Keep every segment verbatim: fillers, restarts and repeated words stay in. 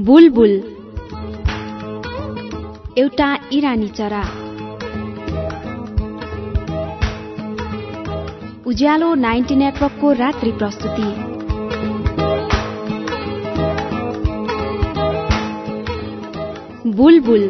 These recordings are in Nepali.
बुलबुल एउटा इरानी चरा। उज्यालो नाइन्टी नेटवर्कको रात्रि प्रस्तुति। बुलबुल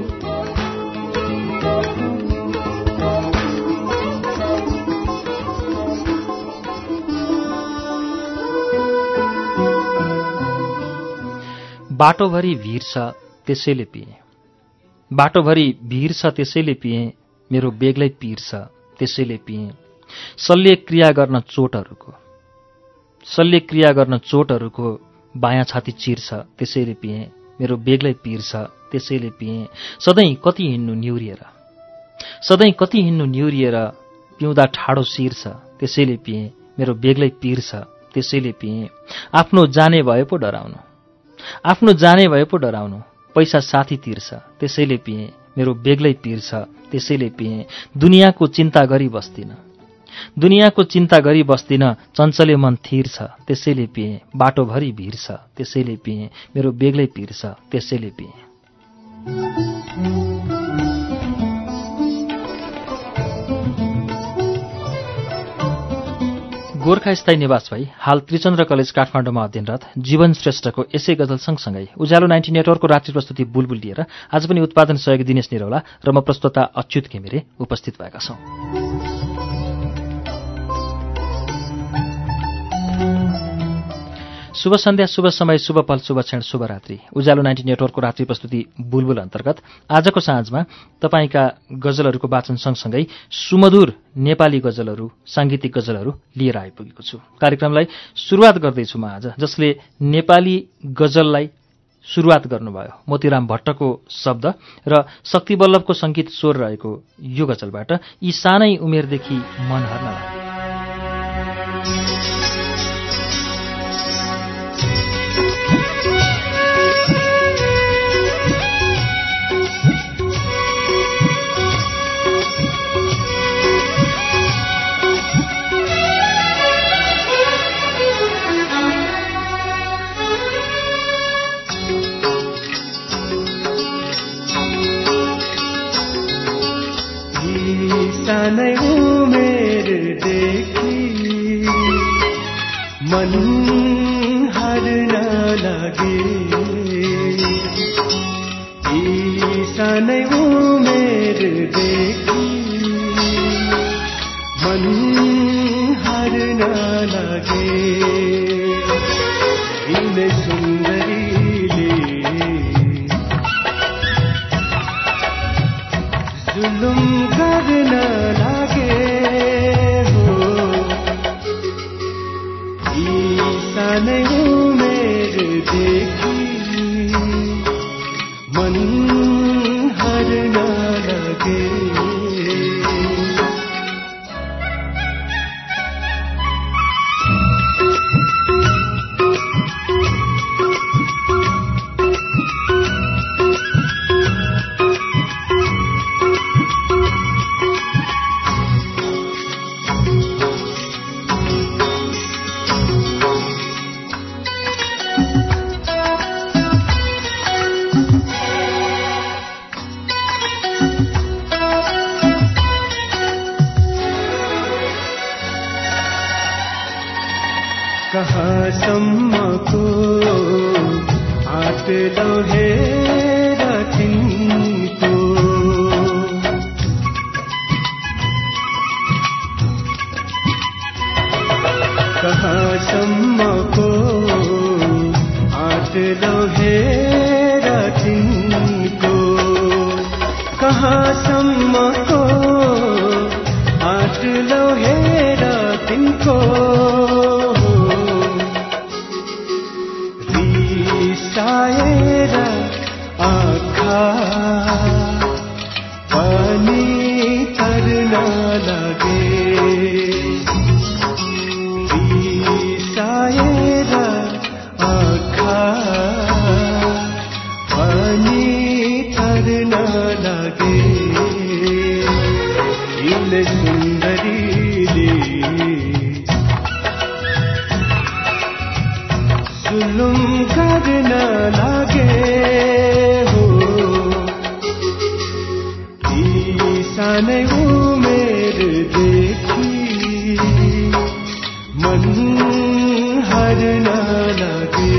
बाटोभरि भिर छ त्यसैले पिएँ, बाटोभरि भिर छ त्यसैले पिएँ, मेरो बेग्लै पीर छ त्यसैले पिएँ। शल्य क्रिया गर्न चोटहरूको शल्य क्रिया गर्न चोटहरूको बायाँ छाती चिर्छ त्यसैले पिएँ, मेरो बेग्लै पीर छ त्यसैले पिएँ। सधैँ कति हिँड्नु निहुरिएर सधैँ कति हिँड्नु निहुरिएर पिउँदा ठाडो शिर छ त्यसैले पिएँ, मेरो बेग्लै पीर छ त्यसैले पिएँ। आफ्नो जाने भए पो डराउनु आफ्नो जाने भए पो डराउनु पैसा साथी तिर्छ त्यसैले पिएँ, मेरो बेग्लै पीर छ त्यसैले पिएँ। दुनियाँको चिन्ता गरी बस्दिन दुनियाँको चिन्ता गरी बस्दिन, चञ्चले मन थिर छ त्यसैले पिएँ। बाटोभरि भिर छ त्यसैले पिएँ, मेरो बेग्लै पीर छ त्यसैले पिएँ। गोर्खा स्थायी निवास भई हाल त्रिचन्द्र कलेज काठमाडौँमा अध्ययनरत जीवन श्रेष्ठको यसै गजल सँगसँगै उज्यालो नाइन्टी नेटवर्कको रात्रि प्रस्तुति बुलबुल लिएर आज पनि उत्पादन सहयोगी दिनेश निरौला र म प्रस्तोता अच्युत घिमिरे उपस्थित भएका छौं। शुभ सन्ध्या, शुभ समय, शुभ पल, शुभ क्षण, शुभरात्रि। उज्यालो नाइन्टी नेटवर्कको रात्रि प्रस्तुति बुलबुल अन्तर्गत आजको साँझमा तपाईका गजलहरूको वाचन सँगसँगै सुमधुर नेपाली गजलहरू, सांगीतिक गजलहरू लिएर आइपुगेको छु। कार्यक्रमलाई सुरुवात गर्दैछु म आज, जसले नेपाली गजललाई सुरुवात गर्नुभयो मोतीराम भट्टको शब्द र शक्ति बल्लभको सङ्गीत स्वर रहेको यो गजलबाट। यी सानै उमेरदेखि मन हर्न लाग्यो। सानै उमेरदेखि मन हर्न लागे, यी सानै उमेरदेखि मन हर्न लागे। यिनै सुन्दरीले जुलुम गर्न लागे हो, यी सानै उमेरदेखि मन हर्न लागे। कहाँसम्मको आँट लौहेर तिनको, कहाँसम्मको आँट लौहेर तिनको, कहाँसम्मको आँट लौहेर तिनको। रिसाएर आँखा पानी तर्न लागे, रिसाएर आँखा पानी तर्न लागे। यिनै सुन्दरीले जुलुम गर्न लागे। मन हर्न लागे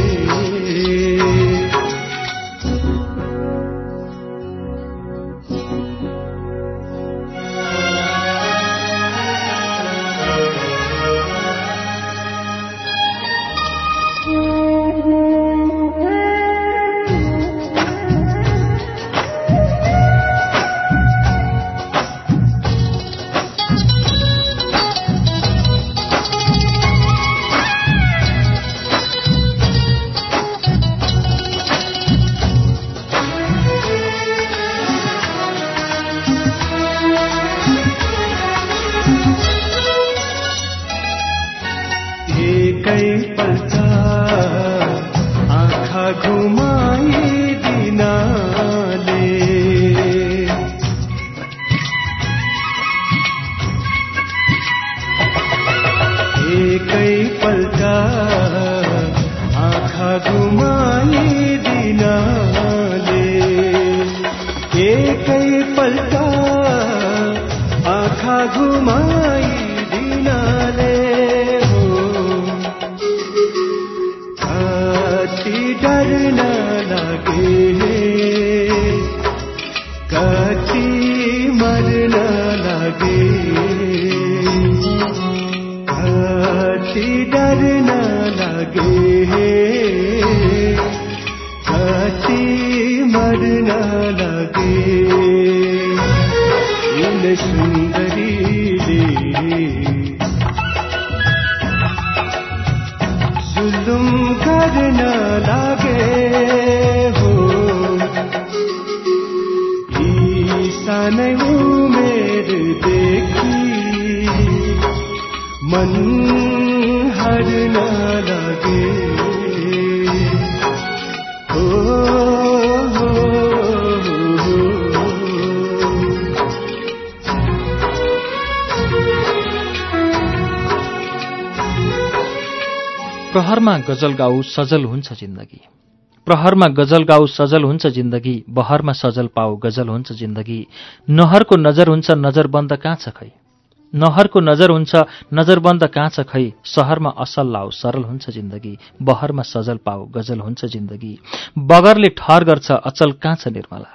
प्रहरमा गजल गाऊ सजल हुन्छ जिन्दगी प्रहरमा गजल गाऊ सजल हुन्छ जिन्दगी बहरमा सजल पाऊ गजल हुन्छ जिन्दगी नहरको नजर हुन्छ नजरबन्द कहाँ छ खै नहरको नजर हुन्छ नजरबन्द कहाँ छ खै सहरमा असल लाऊ सरल हुन्छ जिन्दगी बहरमा सजल पाऊ गजल हुन्छ जिन्दगी बगरले ठहर गर्छ अचल कहाँ छ निर्मला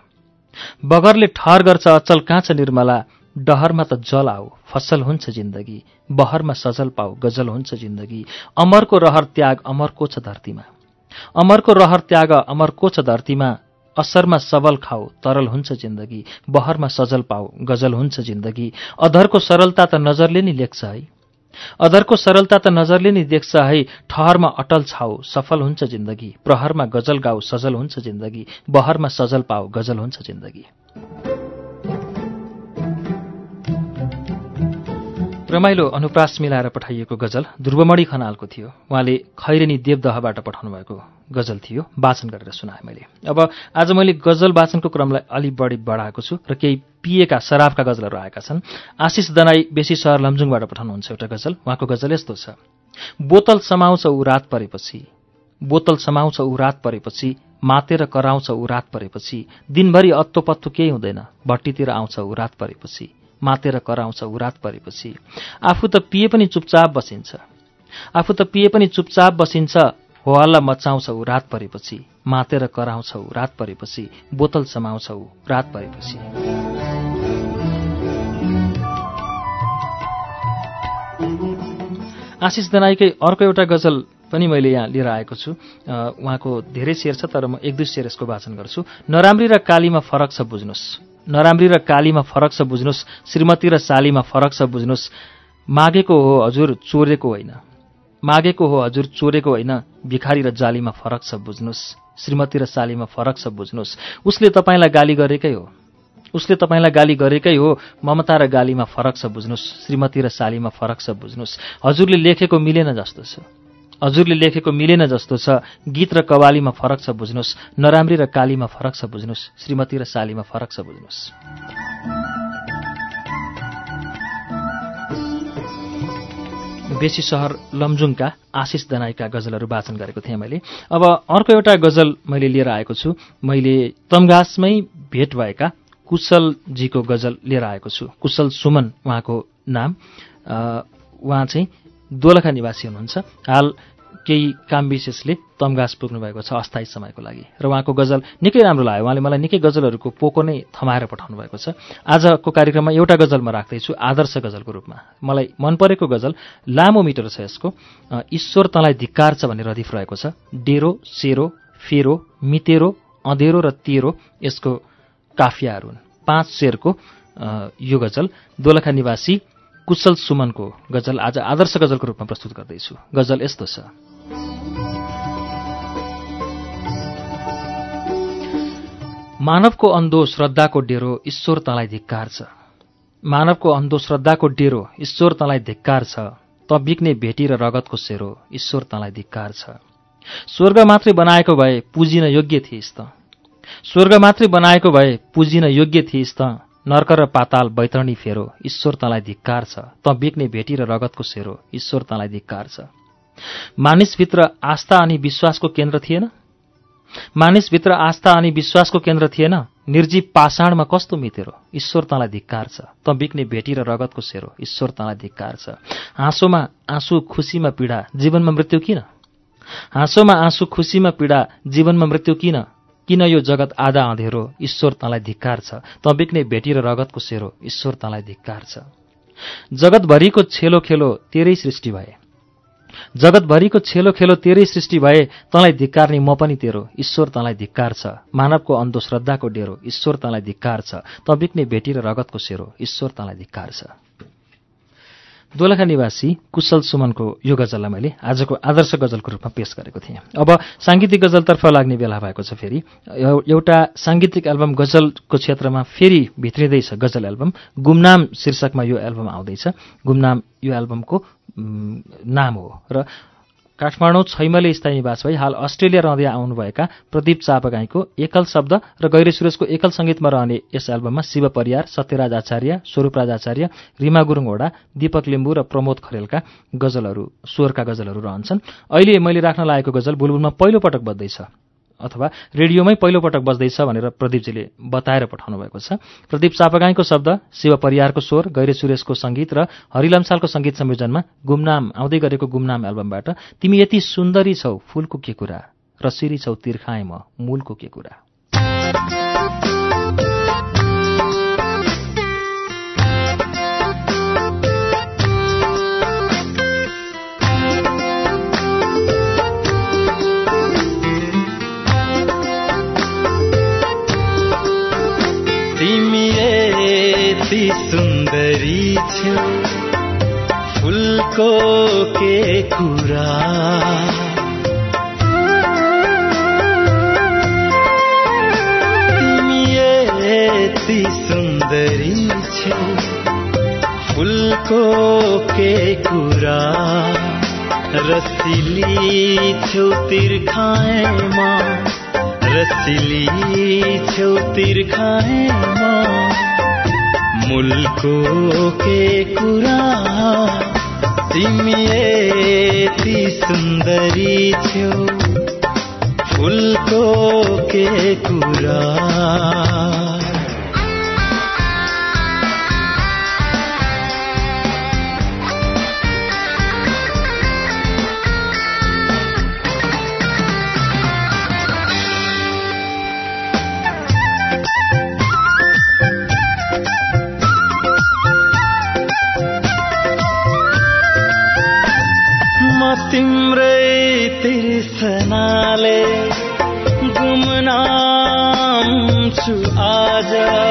बगरले ठहर गर्छ अचल कहाँ छ निर्मला डहरमा त जल आऊ फसल हुन्छ जिन्दगी बहरमा सजल पाऊ गजल हुन्छ जिन्दगी अमरको रहर त्याग अमरको छ धरतीमा अमरको रहर त्याग अमरको छ धरतीमा असरमा सबल खाऊ तरल हुन्छ जिन्दगी बहरमा सजल पाऊ गजल हुन्छ जिन्दगी अधरको सरलता त नजरले नि लेख्छ है अधरको सरलता त नजरले नि देख्छ है ठहरमा अटल छाऊ सफल हुन्छ जिन्दगी प्रहरमा गजल गाऊ सजल हुन्छ जिन्दगी बहरमा सजल पाऊ गजल हुन्छ जिन्दगी रमाइलो अनुप्रास मिलाएर पठाइएको गजल ध्रुवमणि खनालको थियो। उहाँले खैरेनी देवदहबाट पठाउनु भएको गजल थियो, वाचन गरेर सुनाएँ मैले। अब आज मैले गजल वाचनको क्रमलाई अलि बढी बढाएको छु र केही पिएका शराबका गजलहरू आएका छन्। आशिष दनाई बेसी सहर लमजुङबाट पठाउनुहुन्छ एउटा गजल। उहाँको गजल यस्तो छ। बोतल समाउँछ ऊ रात परेपछि, बोतल समाउँछ ऊ रात परेपछि, मातेर कराउँछ ऊ रात परेपछि, दिनभरि अत्तो पत्तो केही हुँदैन, भट्टीतिर आउँछ ऊ रात परेपछि, मातेर कराउँछ ऊ रात परेपछि। आफू त पिए पनि चुपचाप बसिन्छ, आफू त पिए पनि चुपचाप बसिन्छ, हो हल्ला मचाउँछ ऊ रात परेपछि, मातेर कराउँछ ऊ रात परेपछि, बोतल समाउँछ ऊ रात परेपछि। आशिष दनाईकै अर्को एउटा गजल पनि मैले यहाँ लिएर आएको छु। उहाँको धेरै शेर छ, तर म एक दुई शेर यसको वाचन गर्छु। नराम्री र कालीमा फरक छ बुझ्नुहोस्, नराम्री र कालीमा फरक छ बुझ्नुहोस्, श्रीमती र सालीमा फरक छ बुझ्नुहोस्, मागेको हो हजुर चोरेको होइन, मागेको हो हजुर चोरेको होइन, भिखारी र जालीमा फरक छ बुझ्नुहोस्, श्रीमती र सालीमा फरक छ बुझ्नुहोस्। उसले तपाईँलाई गाली गरेकै हो, उसले तपाईँलाई गाली गरेकै हो, ममता र गालीमा फरक छ बुझ्नुहोस्, श्रीमती र सालीमा फरक छ बुझ्नुहोस्। हजुरले लेखेको मिलेन जस्तो छ, हजुरले लेखेको मिलेन जस्तो छ, गीत र कवालीमा फरक छ बुझ्नुहोस्, नराम्री र कालीमा फरक छ बुझ्नुहोस्, श्रीमती र सालीमा फरक छ बुझ्नुहोस्। बेसी सहर लमजुङका आशिष दनाईका गजलहरू वाचन गरेको थिएँ मैले। अब अर्को एउटा गजल मैले लिएर आएको छु। मैले तमघासमै भेट भएका कुशलजीको गजल लिएर आएको छु। कुशल सुमन उहाँको नाम। उहाँ चाहिँ दोलखा निवासी हुनुहुन्छ। हाल केही काम विशेषले तमघास पुग्नु भएको छ अस्थायी समयको लागि र उहाँको गजल निकै राम्रो लाग्यो। उहाँले मलाई निकै गजलहरूको पोको नै थमाएर पठाउनु भएको छ। आजको कार्यक्रममा एउटा गजल म राख्दैछु आदर्श गजलको रूपमा। मलाई मन परेको गजल लामो मिटर छ यसको। ईश्वर तँलाई धिक्कार छ भन्ने रदिफ रहेको छ। डेरो, सेरो, फेरो, मितेरो, अँधेरो र तेरो यसको काफियाहरू हुन्। पाँच शेरको यो गजल दोलखा निवासी कुशल सुमनको गजल आज आदर्श गजलको रूपमा प्रस्तुत गर्दैछु। गजल यस्तो छ। मानवको अन्धो श्रद्धाको डेरो ईश्वर तँलाई धिक्कार छ। मानवको अन्धो श्रद्धाको डेरो ईश्वर तँलाई धिक्कार छ। त बिक्ने भेटी र रगतको सेरो ईश्वर तँलाई धिक्कार छ। स्वर्ग मात्रै बनाएको भए पुजिन योग्य थिइस् त। स्वर्ग मात्रै बनाएको भए पुजिन योग्य थिइस् त। नर्क र पाताल बैतरणी फेरो ईश्वर तँलाई धिक्कार छ। त बिक्ने भेटी र रगतको सेरो ईश्वर तँलाई धिक्कार छ। मानिसभित्र आस्था अनि विश्वासको केन्द्र थिएन। मानिसभित्र आस्था अनि विश्वासको केन्द्र थिएन। निर्जीव पाषाणमा कस्तो मितेरो ईश्वर तँलाई धिक्कार छ। त बिक्ने भेटी र रगतको सेरो ईश्वर तँलाई धिक्कार छ। हाँसोमा आँसु खुसीमा पीडा जीवनमा मृत्यु किन। हाँसोमा आँसु खुसीमा पीडा जीवनमा मृत्यु किन। किन यो जगत आधा अँधेरो ईश्वर तँलाई धिक्कार छ। त बिक्ने भेटी र रगतको सेरो ईश्वर तँलाई धिक्कार छ। जगतभरिको छेलो खेलो तेरै सृष्टि भए। जगतभरिको छेलो खेलो तेरै सृष्टि भए तँलाई धिक्कारनी म पनि तेरो ईश्वर तँलाई धिक्कार छ। मानवको अन्धो श्रद्धाको डेरो ईश्वर तँलाई धिक्कार छ। त बिक्ने भेटी र रगतको सेरो ईश्वर तँलाई धिक्कार छ। दोलखा निवासी कुशल सुमनको यो गजललाई मैले आजको आदर्श गजलको रूपमा पेश गरेको थिएँ। अब साङ्गीतिक गजलतर्फ लाग्ने बेला भएको छ। फेरि एउटा साङ्गीतिक एल्बम गजलको क्षेत्रमा फेरि भित्रिँदैछ गजल एल्बम। गुमनाम शीर्षकमा यो एल्बम आउँदैछ। गुमनाम यो एल्बमको नाम हो र काठमाडौँ छैमले स्थायी निवास भई हाल अस्ट्रेलिया रहँदै आउनुभएका प्रदीप चापागाईको एकल शब्द र गैरे सुरेशको एकल सङ्गीतमा रहने यस एल्बममा शिव परियार, सत्यराज आचार्य, स्वरूपराज आचार्य, रिमा गुरुङ होडा, दीपक लिम्बू र प्रमोद खरेलका गजलहरू स्वरका गजलहरू रहन्छन्। अहिले मैले राख्न लागेको गजल बुलबुलमा पहिलो पटक बज्दैछ अथवा रेडियोमै पहिलो पटक बज्दैछ भनेर प्रदीपजीले बताएर पठाउनु भएको छ। प्रदीप चापागाईको शब्द, शिव परियारको स्वर, गैरे सुरेशको सङ्गीत र हरिलम्सालको सङ्गीत संयोजनमा गुमनाम आउँदै गरेको गुमनाम एल्बमबाट तिमी यति सुन्दरी छौ फूलको के कुरा, रसिरी छौ तिर्खाए म मूलको के कुरा। यति सुन्दरी छौ फूलको के कुरा, तिमी यति सुन्दरी छौ फूलको के कुरा, रसिली छौ तिर्खाएमा, रसिली छौ तिर्खाएमा मूलको के कुरा, तिमी यति सुन्दरी छौ फूलको के कुरा। तिम्रै तिर्सनाले गुमनाम छु आज,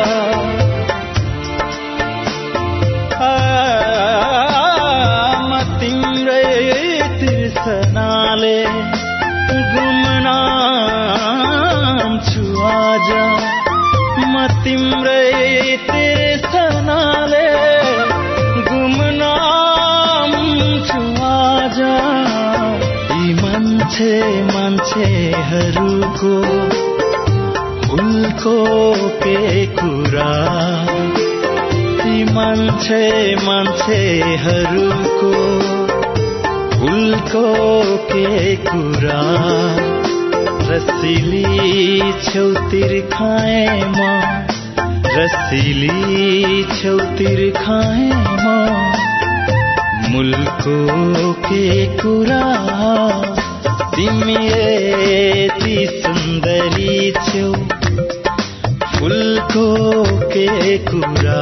म तिम्रै तिर्सनाले गुमनाम छु आज, म तिम्रै तिर्सनाले गुमनाम छु आज। मान्छे मान्छेहरूको फूलको के कुरा, ती मान्छे मान्छेहरूको फूलको के कुरा, रसिली छौ तिर्खाएमा, रसिली छौ तिर्खाएमा मुलको के कुरा तिमी यति सुन्दरी छौ फुलको के कुरा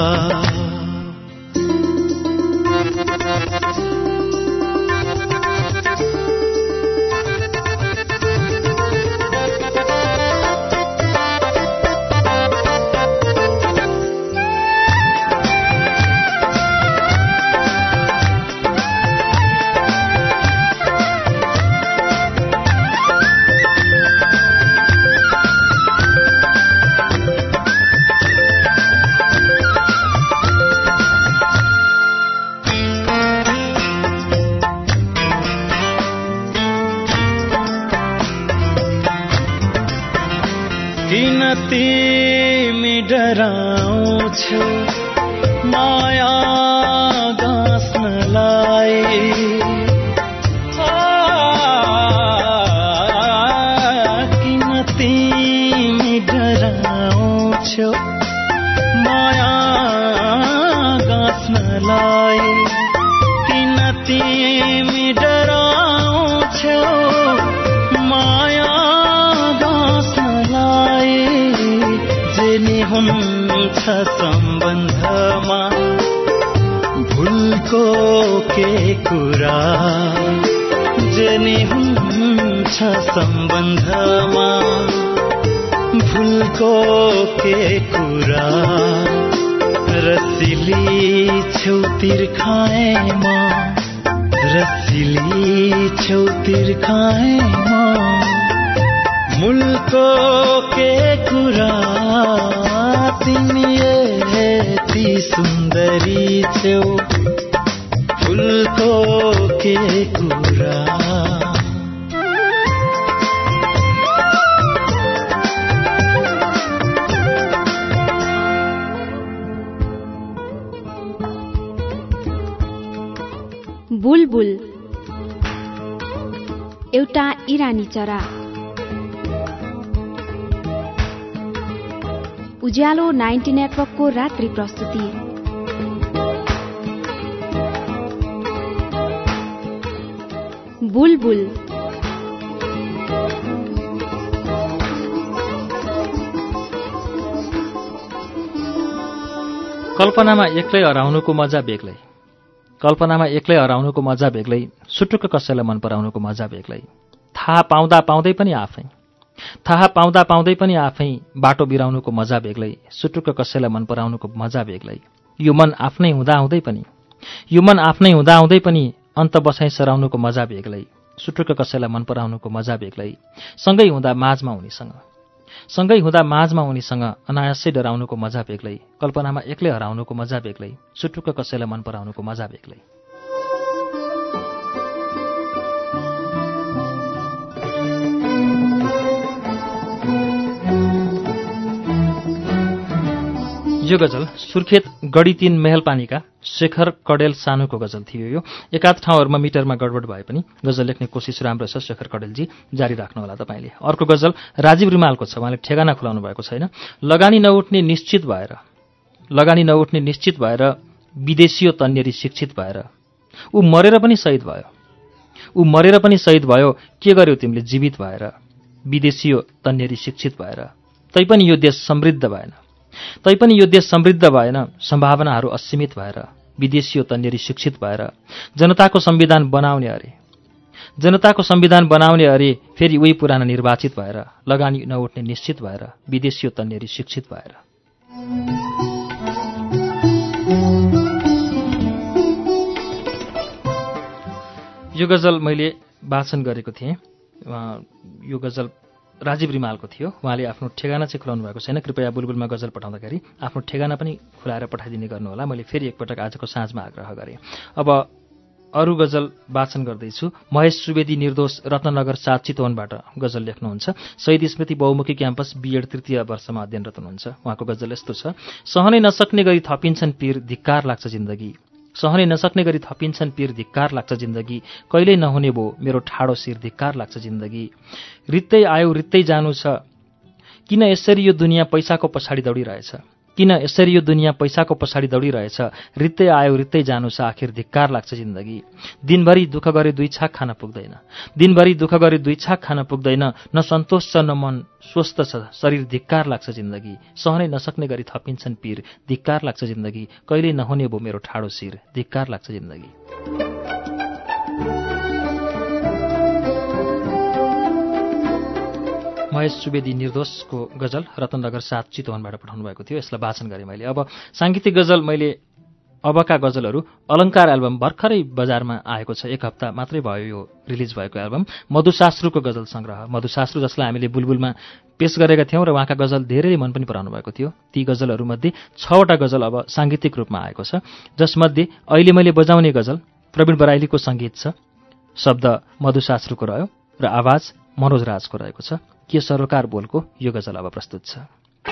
तिमी डराउँछौ माया गाँस्नलाई किन तिमी डराउँछौ माया गाँस्नलाई किन तिमी डराउँछौ माया हुन्छ सम्बन्धमा भुलको के कुरा जेनी हुन्छ सम्बन्धमा भुलको के कुरा रसिली छौ तिर्खाएमा रसिली छौ तिर्खाएमा मुलको के कुरा तिमी यति सुन्दरी छौ फुलको के कुरा बुलबुल एउटा इरानी चरा उज्यालो नाइन्टी नेटवर्कको रात्रि प्रस्तुति बुलबुल कल्पनामा एक्लै हराउनुको मजा बेग्लै कल्पनामा एक्लै हराउनुको मजा बेग्लै सुटुक्क कसैलाई मन पराउनुको मजा बेग्लै थाहा पाउँदा पाउँदै पनि आफै थाहा पाउँदा पाउँदै पनि आफै बाटो बिराउनुको मजा बेग्लै सुटुक्क कसैलाई मन पराउनुको मजा बेग्लै यो मन आफ्नै हुँदा हुँदै पनि यो मन आफ्नै हुँदा हुँदै पनि अन्त बसाइ सराउनुको मजा बेग्लै सुटुक्क कसैलाई मन पराउनुको मजा बेग्लै सँगै हुँदा माझमा हुनेसँग सँगै हुँदा माझमा हुनेसँग अनायासै डराउनुको मजा बेग्लै कल्पनामा एक्लै हराउनुको मजा बेग्लै सुटुक्क कसैलाई मन पराउनुको मजा बेग्लै यो गजल सुर्खेत गढी तीन मेहलपानीका शेखर कडेल सानुको गजल थियो। यो एकाध ठाउँहरूमा मिटरमा गडबड भए पनि गजल लेख्ने कोसिस राम्रो छ शेखर कडेलजी, जारी राख्नुहोला तपाईँले। अर्को गजल राजीव रिमालको छ, उहाँले ठेगाना खुलाउनु भएको छैन। लगानी नउठ्ने निश्चित भएर लगानी नउठ्ने निश्चित भएर विदेशियो तन्नेरी शिक्षित भएर ऊ मरेर पनि शहीद भयो ऊ मरेर पनि शहीद भयो के गर्यो तिमीले जीवित भएर विदेशियो तन्नेरी शिक्षित भएर तैपनि यो देश समृद्ध भएन तैपनि यो देश समृद्ध भएन सम्भावनाहरू असीमित भएर विदेशियो तन्नेरी शिक्षित भएर जनताको संविधान बनाउने अरे जनताको संविधान बनाउने अरे फेरि उही पुराना निर्वाचित भएर लगानी नउठ्ने निश्चित भएर विदेशियो तन्नेरी शिक्षित भएर। यो गजल मैले वाचन गरेको थिएँ। यो गजल राजीव रिमालको थियो। उहाँले आफ्नो ठेगाना चाहिँ खुलाउनु भएको छैन। कृपया बुलबुलमा गजल पठाउँदाखेरि आफ्नो ठेगाना पनि खुलाएर पठाइदिने गर्नुहोला। मैले फेरि एकपटक आजको साँझमा आग्रह गरेँ। अब अरू गजल वाचन गर्दैछु। महेश सुवेदी निर्दोष रत्ननगर सात चितवनबाट गजल लेख्नुहुन्छ। शहीद स्मृति बहुमुखी क्याम्पस बीएड तृतीय वर्षमा अध्ययनरत हुनुहुन्छ। उहाँको गजल यस्तो छ। सहनै नसक्ने गरी थपिन्छन् पीर, धिक्कार लाग्छ जिन्दगी। सहनै नसक्ने गरी थपिन्छन् पीर, धिक्कार लाग्छ जिन्दगी। कहिल्यै नहुने भो मेरो ठाडो शिर, धिक्कार लाग्छ जिन्दगी। रित्तै आयो रित्तै जानु छ, किन यसरी यो दुनियाँ पैसाको पछाडि दौडिरहेछ। किन यसरी यो दुनियाँ पैसाको पछाडि दौडिरहेछ? रित्तै आयो रित्तै जानु छ, आखिर धिक्कार लाग्छ जिन्दगी। दिनभरि दुःख गरे दुई छाक खान पुग्दैन, दिनभरि दुःख गरे दुई छाक खान पुग्दैन। न सन्तोष छ न मन स्वस्थ छ, शरीर धिक्कार लाग्छ जिन्दगी। सहनै नसक्ने गरी थपिन्छन् पीर, धिक्कार लाग्छ जिन्दगी। कहिल्यै नहुने भो मेरो ठाडो शिर, धिक्कार लाग्छ जिन्दगी। महेश सुवेदी निर्दोषको गजल रतननगर सात चितवनबाट पठाउनु भएको थियो। यसलाई वाचन गरेँ मैले। अब साङ्गीतिक गजल मैले अबका गजलहरू अलङ्कार एल्बम भर्खरै बजारमा आएको छ, एक हप्ता मात्रै भयो यो रिलिज भएको एल्बम। मधुशास्त्रुको गजल सङ्ग्रह, मधुशास्त्रु जसलाई हामीले बुलबुलमा पेश गरेका थियौँ र उहाँका गजल धेरैले मन पनि पराउनु भएको थियो। ती गजलहरूमध्ये छवटा गजल अब साङ्गीतिक रूपमा आएको छ, जसमध्ये अहिले मैले बजाउने गजल प्रवीण बराइलीको सङ्गीत छ, शब्द मधुशास्त्रुको रह्यो र आवाज मनोज राजको रहेको छ। के सरोकार बोलको यो गजल अब प्रस्तुत छ।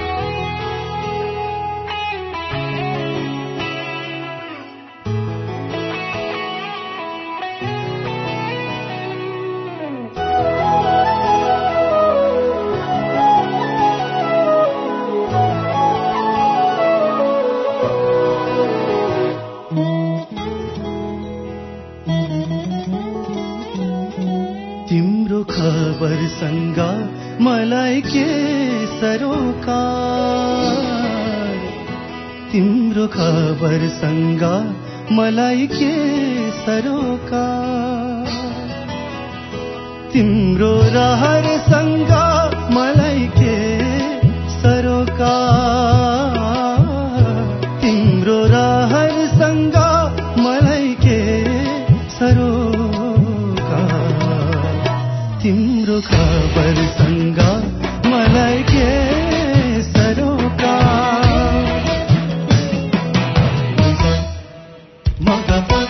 तिम्रो खबर सँगा मलाई के सरोकार, तिम्रो खबर सँगा मलाई के सरोकार, तिम्रो रहर सँगा मलाई के सरोकार, तिम्रो रहर सँगा मलाई के सरोकार, तिम्रो खबर सँगा मलाई के सरोकार। मगप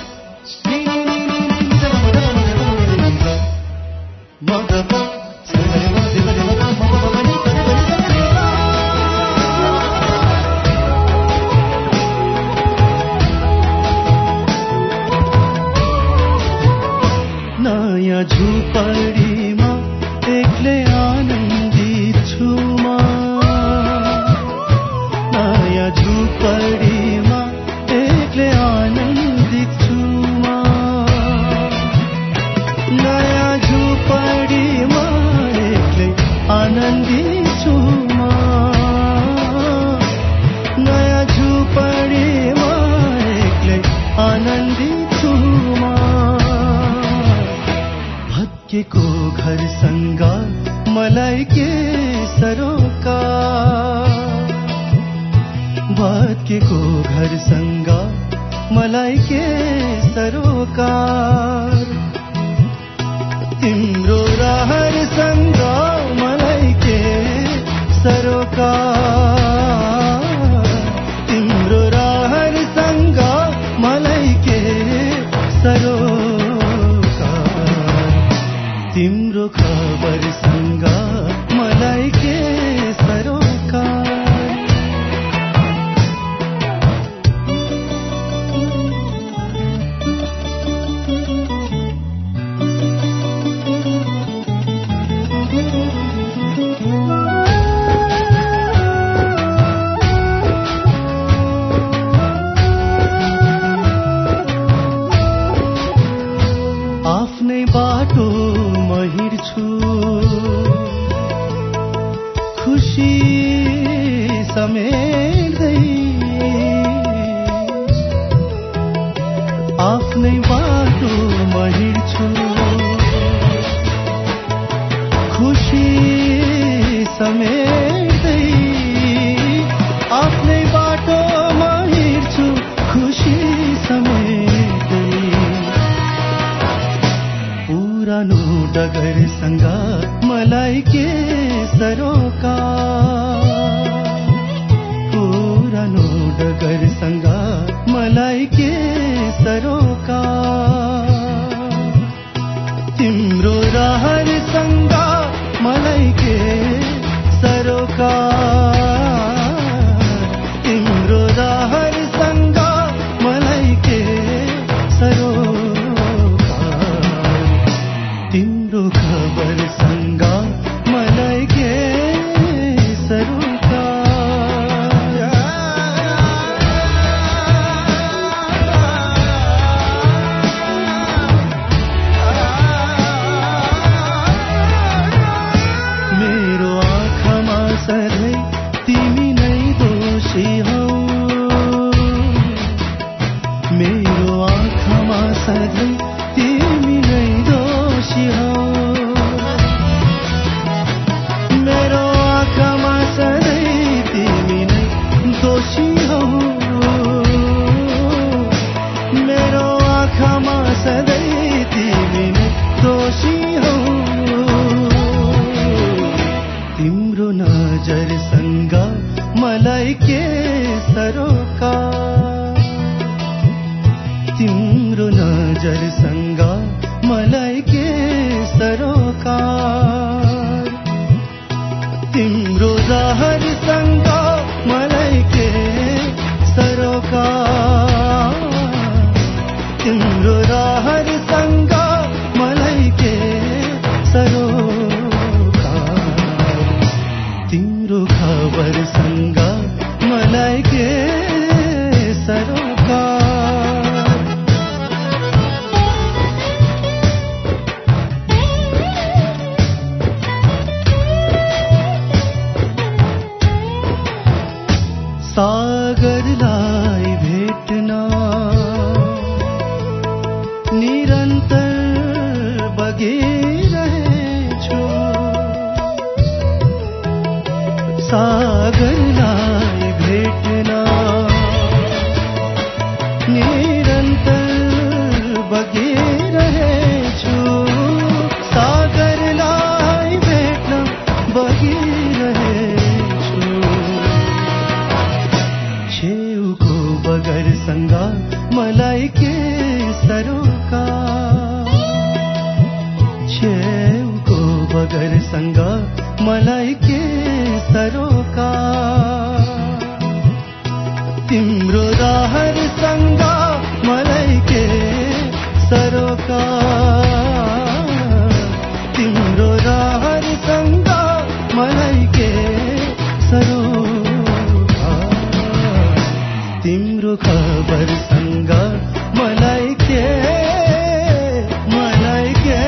मगप नयाँ झुपडीमा एक्लै आनन्दित छु म, नयाँ झुपडीमा एक्लै आनन्दित छु म, नयाँ झुपडीमा एक्लै आनन्दित छु म, नयाँ झुपडीमा एक्लै आनन्दित छु म। भत्केको घरसँगा मलाई के सरोकार, भत्केको घरसँगा मलाई के सरोकार, तिम्रो रहरसँगा मलाई के सरोकार, तिम्रो रहरसँगा मलाई के सरोकार, तिम्रो खबरसँगा मलाई के सरोकार। आफ्नै बाटो म हिँड्छु, खुसी समेट्दै, आफ्नै बाटो म हिँड्छु, खुसी समेट्दै, आफ्नै बाटो म हिँड्छु, खुसी समेट्दै, पुरानो डगरसँगा मलाई के सरोकार, पुरानो डगरसँगा मलाई के सरोकार, तिम्रो रहरसँगा मलाई के सरोकार, तिम्रो रहरसँगा मलाई के सरोकार, तिम्रो खबरसँगा मलाई के सरोकार। सरोकार तिम्रो रहर सँग मलाई के सरोकार तिम्रो रहर सँग मलाई के सरोकार तिम्रो खबर सँग मलाई के सरोकार सागरलाई भेट्न निरन्तर बगिरहेछु सागरलाई भेट्न निरन्तर बगिरहेछु सागरलाई भेट्न बगिरहेछु छेउको बगरसँग मलाई के सरोकार छेउको बगरसँग मलाई के सरोकार तिम्रो रहरसँग मलाई के सरोकार तिम्रो रहरसँग मलाई के सरोकार तिम्रो खबरसँग मलाई के मलाई के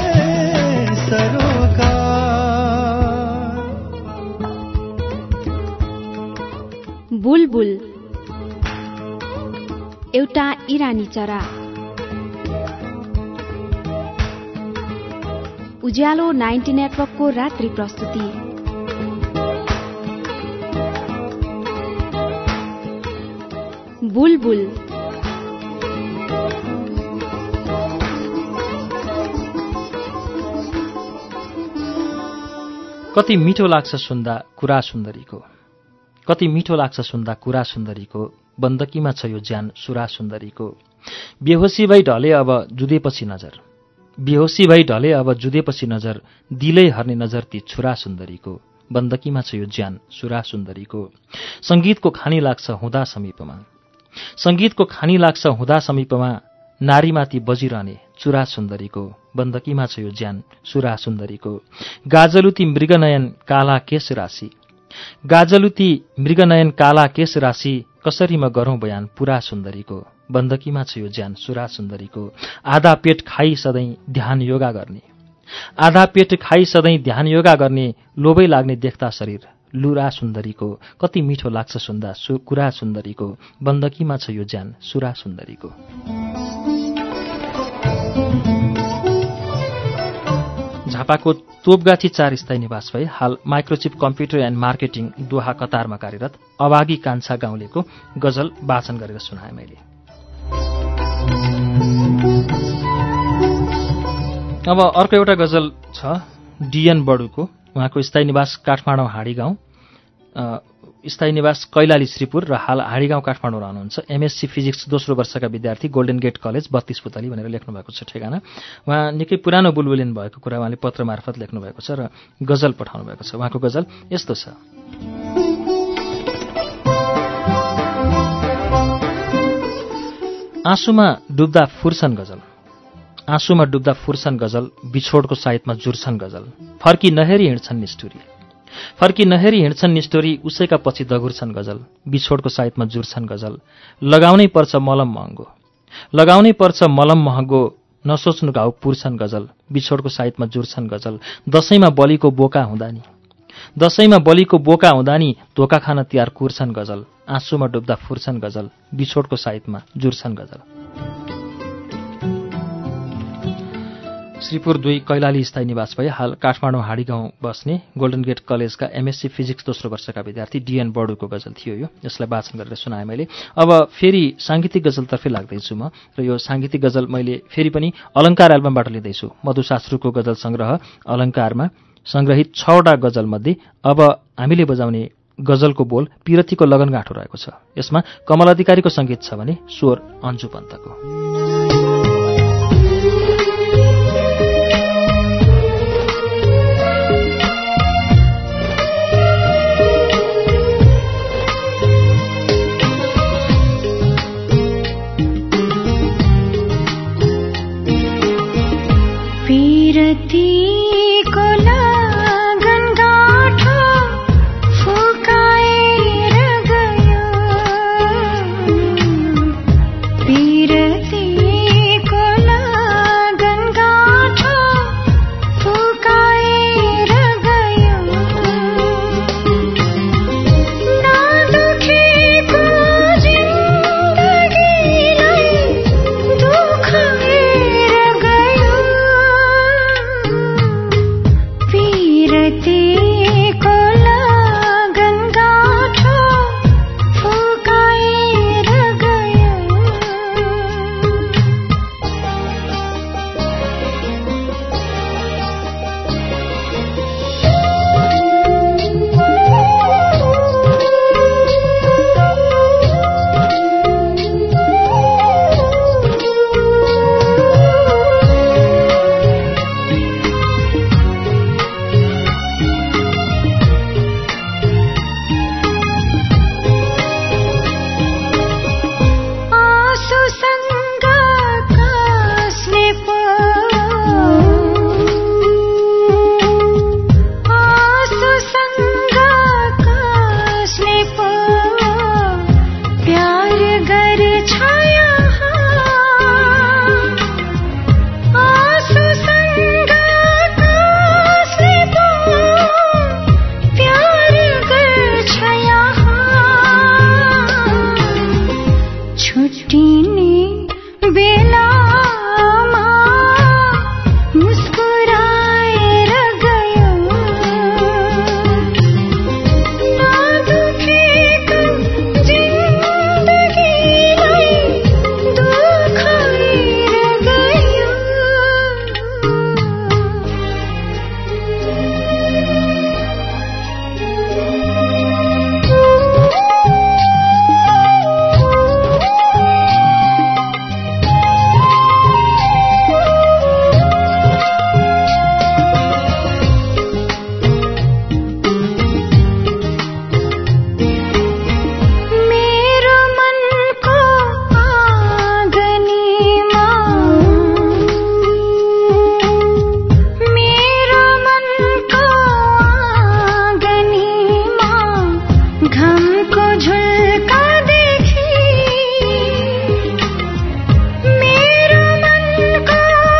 सरोकार बुलबुल एउटा इरानी चरा उज्यालो नाइन्टी नेटवर्कको रात्रि प्रस्तुति बुलबुल कति मिठो लाग्छ सुन्दा कुरा सुन्दरीको कति मिठो लाग्छ सुन्दा कुरा सुन्दरीको बन्दकीमा छ यो ज्यान सुरा सुन्दरीको बेहोसी भई ढले अब जुदेपछि नजर बेहोसी भई ढले अब जुदेपछि नजर दिलै हर्ने नजर ती छुरा सुन्दरीको बन्दकीमा छ यो ज्यान सुरा सुन्दरीको संगीतको खानी लाग्छ हुँदा समीपमा संगीतको खानी लाग्छ हुँदा समीपमा नारीमाथि बजिरहने चुरा सुन्दरीको बन्दकीमा छ यो ज्यान सुरा सुन्दरीको गाजलुती मृगनयन काला केश राशि गाजलुती मृगनयन काला केश राशि कसरी म गरौं बयान पुरा सुन्दरीको बन्दकीमा छ यो ज्यान सुरा सुन्दरीको आधा पेट खाई सधैँ ध्यान योगा गर्ने आधा पेट खाई सधैँ ध्यान योगा गर्ने लोभै लाग्ने देख्दा शरीर लुरा सुन्दरीको कति मिठो लाग्छ सुन्दा सु कुरा सुन्दरीको बन्दकीमा छ यो ज्यान सुरा सुन्दरीको झापाको तोपगाछी चार स्थायी निवास भई हाल microchip computer and marketing Doha कतारमा कार्यरत अभागी कान्छा गाउँलेको गजल वाचन गरेर सुनाए मैले। अब अर्को एउटा गजल छ डिएन बडुको उहाँको स्थायी निवास काठमाडौँ हाँडी गाउँ स्थायी निवास कैलाली श्रीपुर र हाल हाँडी गाउँ काठमाडौँ रहनुहुन्छ एमएससी फिजिक्स दोस्रो वर्षका विद्यार्थी गोल्डन गेट कलेज बत्तीस पुतली भनेर लेख्नु भएको छ ठेगाना उहाँ निकै पुरानो बुलबुलिन भएको कुरा उहाँले पत्र मार्फत लेख्नु भएको छ र गजल पठाउनु भएको छ उहाँको गजल यस्तो छ आँसुमा डुब्दा फुर्छन् गजल आँसुमा डुब्दा फुर्छन् गजल बिछोडको साइतमा जुर्छन् गजल फर्की नहेरी हिँड्छन् निष्ठुरी फर्की नहेरी हिँड्छन् निष्ठुरी उसैका पछि दगुर्छन् गजल बिछोडको साइतमा जुर्छन् गजल लगाउनै पर्छ मलम महँगो लगाउनै पर्छ मलम महँगो नसोच्नु घाउ पुर्छन् गजल बिछोडको साइतमा जुर्छन् गजल दशैँमा बलिको बोका हुँदा नि दशैँमा बलिको बोका हुँदा नि धोका खान तिहार कुर्छन् गजल आँसुमा डुब्दा फुर्छन् गजल बिछोडको साइतमा जुर्छन् गजल। श्रीपुर दुई कैलाली स्थायी निवास भई हाल काठमाडौँ हाँडी गाउँ बस्ने गोल्डन गेट कलेजका एमएससी फिजिक्स दोस्रो वर्षका विद्यार्थी डिएन बडुको गजल थियो यो यसलाई वाचन गरेर सुनाएँ मैले। अब फेरि साङ्गीतिक गजलतर्फै लाग्दैछु म र यो साङ्गीतिक गजल मैले फेरि पनि अलङ्कार एल्बमबाट लिँदैछु मधुशास्त्रुको गजल सङ्ग्रह अलङ्कारमा सङ्ग्रहित छवटा गजलमध्ये अब हामीले बजाउने गजलको बोल पिरतीको लगनगाँठो रहेको छ। यसमा कमल अधिकारीको सङ्गीत छ भने स्वर अन्जु पन्तको। पीरतीको लगन गाँठो फुकाएर गयो पीरतीको लगन गाँठो फुकाएर गयो नदुखेको जिन्दगीलाई दुखाएर गयो पीरतीको लगन गाँठो फुकाएर गयो आँसुसँग कास्ने पो आँसुसँग कास्ने पो प्यार गर्छ आँसुसँग कास्ने पो प्यार गर्छ छुट्टिने बेलामा मुस्कुराएर गयो नदुखेको जिन्दगीलाई दुखाएर गयो मेरो मनको आँगनीमा मेरो मनको आँगनीमा घमको झुल्का देखी मेरो मनको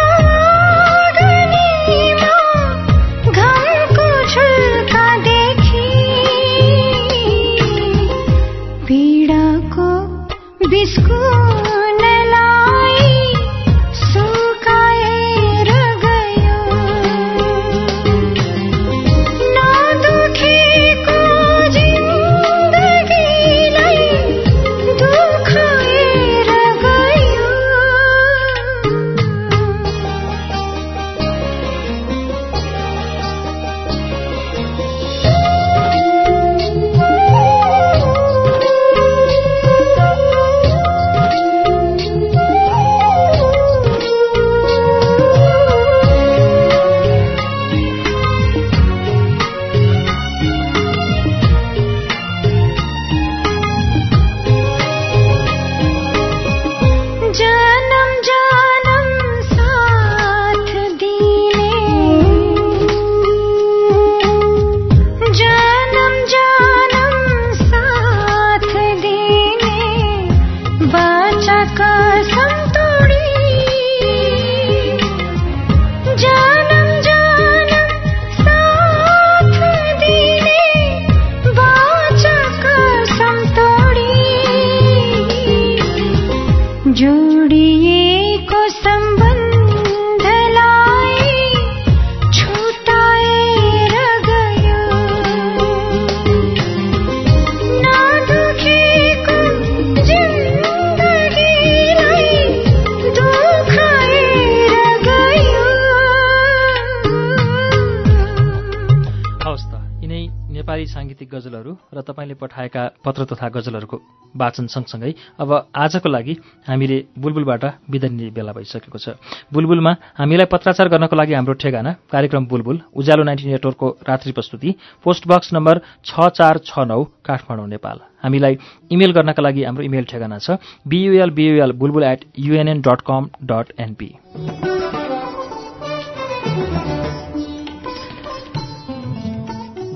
आँगनीमा घमको झुल्का देखी पीडाको बिस्कुनलाई सुकाएर गयो नदुखेको जिन्दगीलाई दुखाएर गयो जन्म जन्म साथ दिने जन्म जन्म साथ दिने बाचा कसम तोडी जन्म जन्म साथ दिने बाचा कसम तोडी जोडिएको सम्बन्धलाई छुटाएर गयो नदुखेको जिन्दगीलाई दुखाएर गयो हवस् त यिनै नेपाली साङ्गीतिक गजलहरू र तपाईँले पठाएका पत्र तथा गजलहरूको वाचन सँगसँगै अब आजको लागि हामीले बुलबुलबाट बिदा लिने बेला भइसकेको छ। बुलबुलमा हामीलाई पत्राचार गर्नको लागि हाम्रो ठेगाना कार्यक्रम बुलबुल उज्यालो नाइन्टी नेटवर्कको रात्रि प्रस्तुति पोस्ट बक्स नम्बर छ चार छ नौ काठमाडौँ नेपाल। हामीलाई इमेल गर्नका लागि हाम्रो इमेल ठेगाना छ bul bul bulbul at UNN dot com dot NP.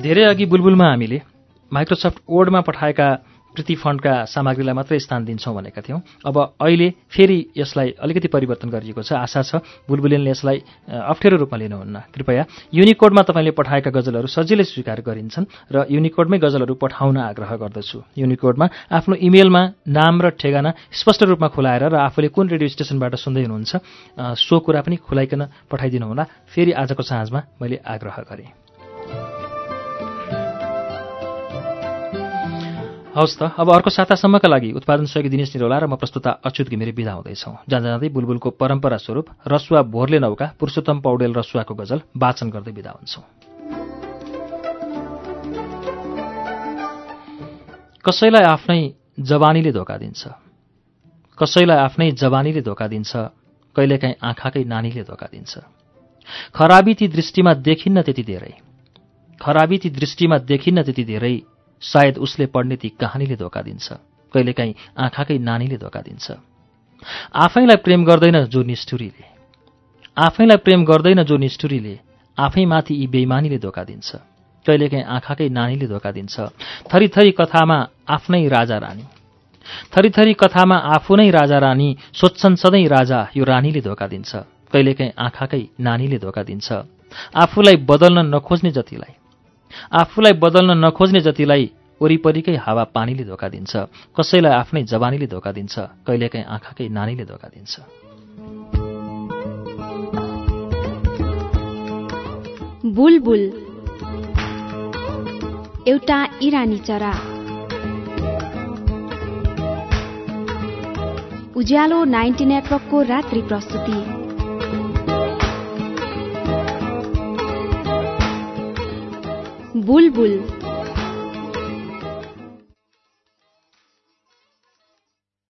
धेरै अघि बुलबुलमा हामीले माइक्रोसफ्ट वर्डमा पठाएका प्रीति फन्डका सामग्रीलाई मात्रै स्थान दिन्छौँ भनेका थियौँ। अब अहिले फेरि यसलाई अलिकति परिवर्तन गरिएको छ। आशा छ बुलबुलिनले यसलाई अप्ठ्यारो रूपमा लिनुहुन्न। कृपया युनिकोडमा तपाईँले पठाएका गजलहरू सजिलै स्वीकार गरिन्छन् र युनिकोडमै गजलहरू पठाउन आग्रह गर्दछु। युनिकोडमा आफ्नो इमेलमा नाम र ठेगाना स्पष्ट रूपमा खुलाएर र आफूले कुन रेडियो स्टेसनबाट सुन्दै हुनुहुन्छ सो कुरा पनि खुलाइकन पठाइदिनुहोला। फेरि आजको साँझमा मैले आग्रह गरेँ। हवस् त, अब अर्को सातासम्मका लागि उत्पादन सहयोगी दिनेश निरौला र म प्रस्तुता अच्युत घिमिरे बिदा हुँदैछौँ। जाँदा जाँदै बुलबुलको परम्परा स्वरूप रसुवा भोरले नौका पुरुषोत्तम पौडेल रसुवाको गजल वाचन गर्दै बिदा हुन्छौँ। कसैलाई आफ्नै जवानीले धोका दिन्छ, कसैलाई आफ्नै जवानीले धोका दिन्छ, कहिलेकाहीँ आँखाकै नानीले धोका दिन्छ। खराबी ती दृष्टिमा देखिन्न त्यति धेरै, खराबी ती दृष्टिमा देखिन्न त्यति धेरै, सायद उसले पढ्ने ती कहानीले धोका दिन्छ, कहिलेकाहीँ आँखाकै नानीले धोका दिन्छ। आफैलाई प्रेम गर्दैन जो निष्ठुरीले, आफैलाई प्रेम गर्दैन जो निष्ठुरीले, आफैमाथि यी बेइमानीले धोका दिन्छ, कहिलेकाहीँ आँखाकै नानीले धोका दिन्छ। थरीथरी कथामा आफ्नै राजा रानी, थरीथरी कथामा आफू नै राजा रानी, सोध्छन् सधैँ राजा यो रानीले धोका दिन्छ, कहिलेकाहीँ आँखाकै नानीले धोका दिन्छ। आफूलाई बदल्न नखोज्ने जतिलाई, आफूलाई बदल्न नखोज्ने जतिलाई वरिपरिकै हावा पानीले धोका दिन्छ। कसैलाई आफ्नै जवानीले धोका दिन्छ, कहिलेकाहीँ आँखाकै नानीले धोका दिन्छ। बुलबुल एउटा इरानी चरा। उज्यालो नाइन्टी नेटवर्कको रात्रि प्रस्तुति। बुलबुल